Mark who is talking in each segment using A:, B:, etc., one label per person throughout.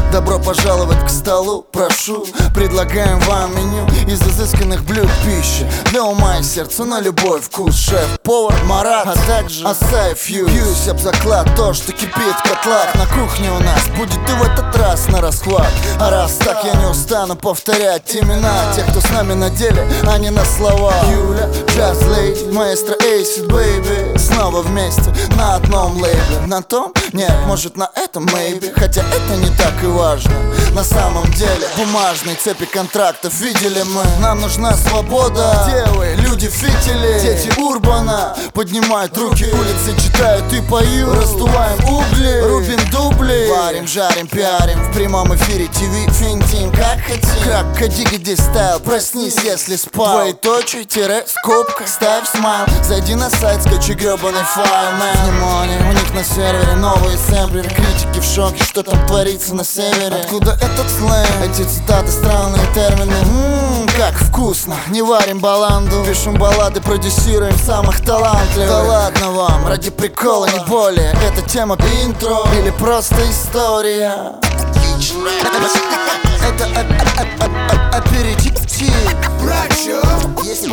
A: Добро пожаловать к столу, прошу. Предлагаем вам меню из изысканных блюд пищи для ума и сердца на любой вкус. Шеф-повар Марат, а также Асаев Юс. Бьюсь об заклад, то, что кипит в котлах на кухне у нас будет и в этот раз на расхват. А раз так, я не устану повторять имена тех, кто с нами на деле, а не на слова. Юля, Just Lady, маэстро Acid Baby. Снова вместе на одном лейбле. На том? Нет, может на этом maybe. Хотя это не так и важно. На самом деле бумажные цепи контрактов видели мы. Нам нужна свобода. Девы, люди фитили, дети урбана поднимают руки, улицы читают и поют. Раздуваем угли, рубим дубли, варим, жарим, пиарим в прямом эфире ТВ, финтим как хотим. Крак, дигиди стайл, проснись, если спал. Двоеточие, тире, скобка, ставь смайл. Зайди на сайт, скачай гребаный файл, мэн. Внимание, у них на сервере новые сэмплеры. Критики в шоке, что там творится на севере. Откуда этот сленг? Эти цитаты, странные термины. Как вкусно, не варим баланду. Пишем баллады, продюсируем самых талантливых. Да ладно вам, ради прикола, не более. Это тема интро или просто история. Это аперитив. Есть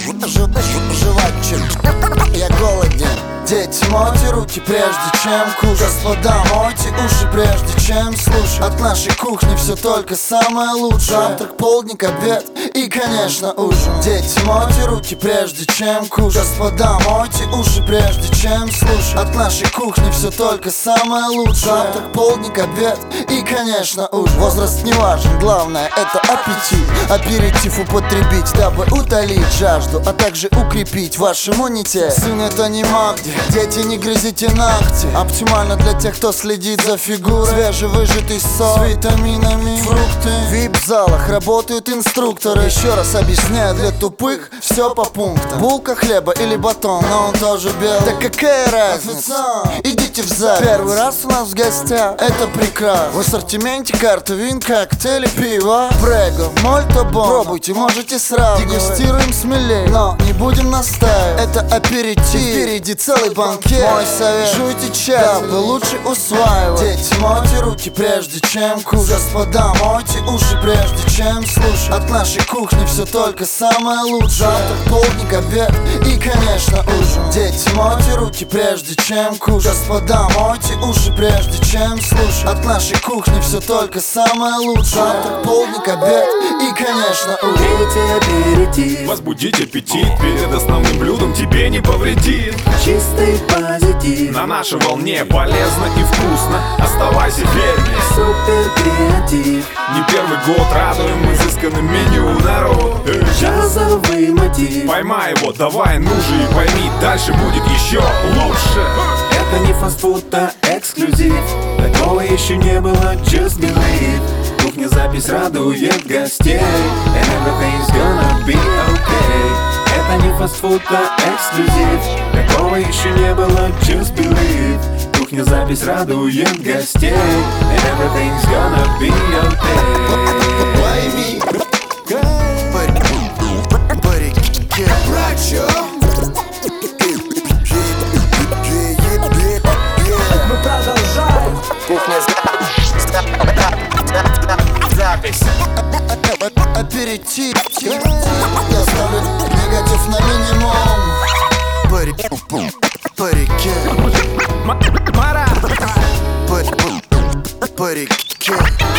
A: пожевать чем. Я голоден. Дети, мойте руки прежде чем кушать. Господа, мойте уши прежде чем слушать. От нашей кухни все только самое лучшее. Завтрак, полдник, обед и, конечно, ужин. Дети, мойте руки прежде чем кушать. Господа, мойте уши прежде чем слушать. От нашей кухни все только самое лучшее. Завтрак, полдник, обед и, конечно, ужин. Возраст не важен, главное это аппетит. Аперитив употребить, дабы утолить жажду, а также укрепить ваш иммунитет. Сын, это не маг, дети, не грызите ногти. Оптимально для тех, кто следит за фигурой. Свежевыжатый сок с витаминами, фрукты. В вип-залах работают инструкторы. Еще раз объясняю для тупых, все по пунктам. Булка хлеба или батон, но он тоже белый. Да какая разница? Идите в зал. Первый раз у нас в гостях, это прекрасно. В ассортименте карта вин, коктейли, пиво, прего, мольто бон. Пробуйте, можете сразу. Дегустируем смелее, но не будем настаивать. Это аперитив, впереди целый банкет. Мой совет, жуйте чай, дабы лучше усваивать. Дети, мойте руки прежде чем кушать. Господа, мойте уши прежде чем слушать. От нашей кухни все только самое лучшее. Завтрак, полдник, обед и, конечно, ужин. Дети, мойте руки прежде чем кушать. Господа, мойте уши прежде чем слушать. От нашей кухни все только самое лучшее. Завтрак, полдник, обед и, конечно, ужин.
B: Аперитив. Возбудить аппетит перед основным блюдом тебе не повредит.
C: Чистый позитив.
B: На нашей волне полезно и вкусно. Оставайся вернее.
C: Супер креатив.
B: Не первый год радуем изысканным меню, народ.
C: Джазовый мотив.
B: Поймай его, давай, ну же и пойми, дальше будет еще лучше.
C: Это не фастфуд, а эксклюзив. Такого еще не было, just believe. Кухня запись радует гостей. And everything's gonna be okay. Это не фастфуд, а эксклюзив. Такого еще не было, just believe. Кухня запись радует гостей. And everything's gonna be okay.
A: Пойми,
C: Мы продолжаем.
A: кухня запись. Аперитив. Я ставлю негатив на минимум. Парике.
B: Мара!
A: Парике.